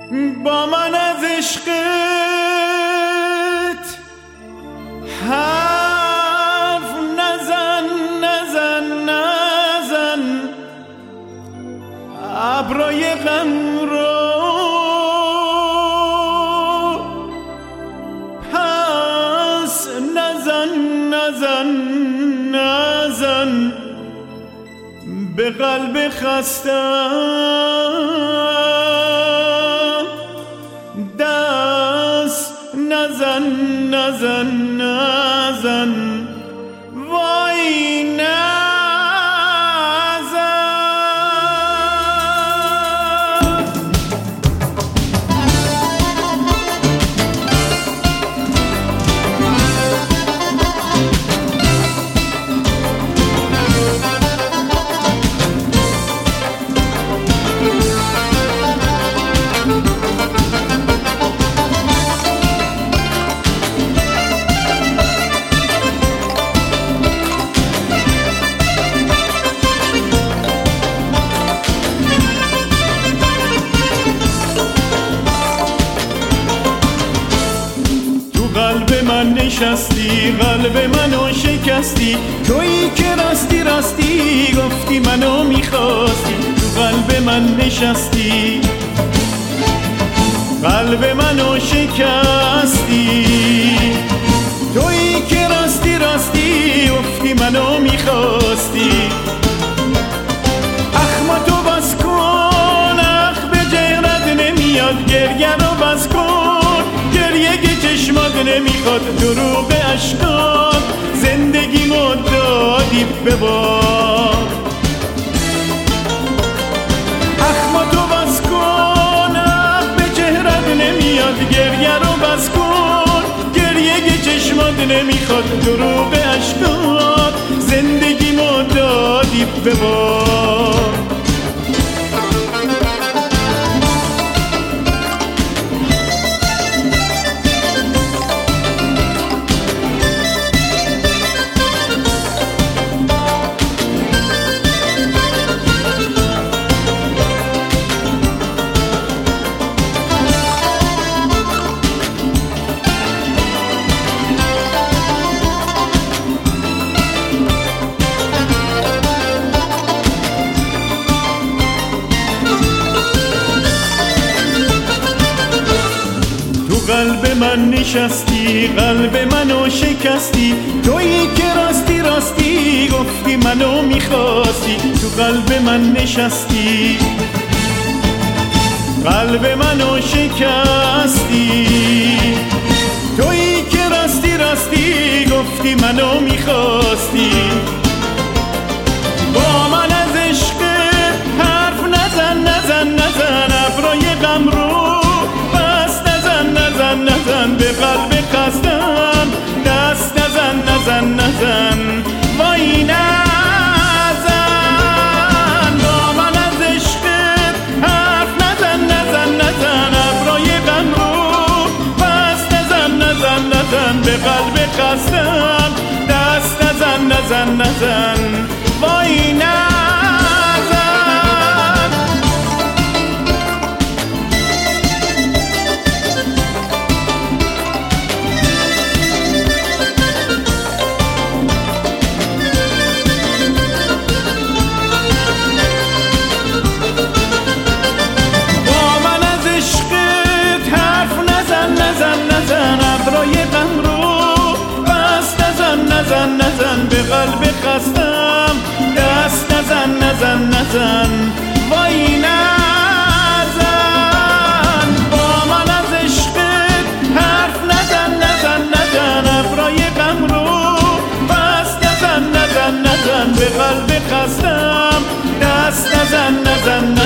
با من از عشقت حرف نزن ابرای غم رو پس نزن به قلب خستم دست نزن وای نشستی قلب منو شکستی تویی که راستی گفتی منو میخواستی تو قلب من نشستی قلب منو شکستی تویی که راستی گفتی منو میخواستی اخما تو بس کن به جهرت نمیاد گریه رو بس کن گریه که چشمات نمیخواد دروغ اشکات زندگی دادی به باد اخما تو بس کن به چهرت نمیاد گریه رو بس کن گریه که چشمات نمیخواد دروغ اشکات زندگی دادی به باد قلب من نشستی قلب منو شکستی تویی که راستی گفتی منو میخواستی تو قلب من نشستی قلب منو شکستی تویی که راستی گفتی منو میخواستی با من از عشق حرف نزن ابرای غم رو نزن به قلب خستم دست نزن وای نزن با من از عشقت حرف نزن ابرای غم رو پس نزن به قلب خستم دست نزن وای نزن نزن به قلب خستم دست نزن وای نزن با من از عشقت حرف نزن ابرای غم رو پس نزن به قلب خستم دست نزن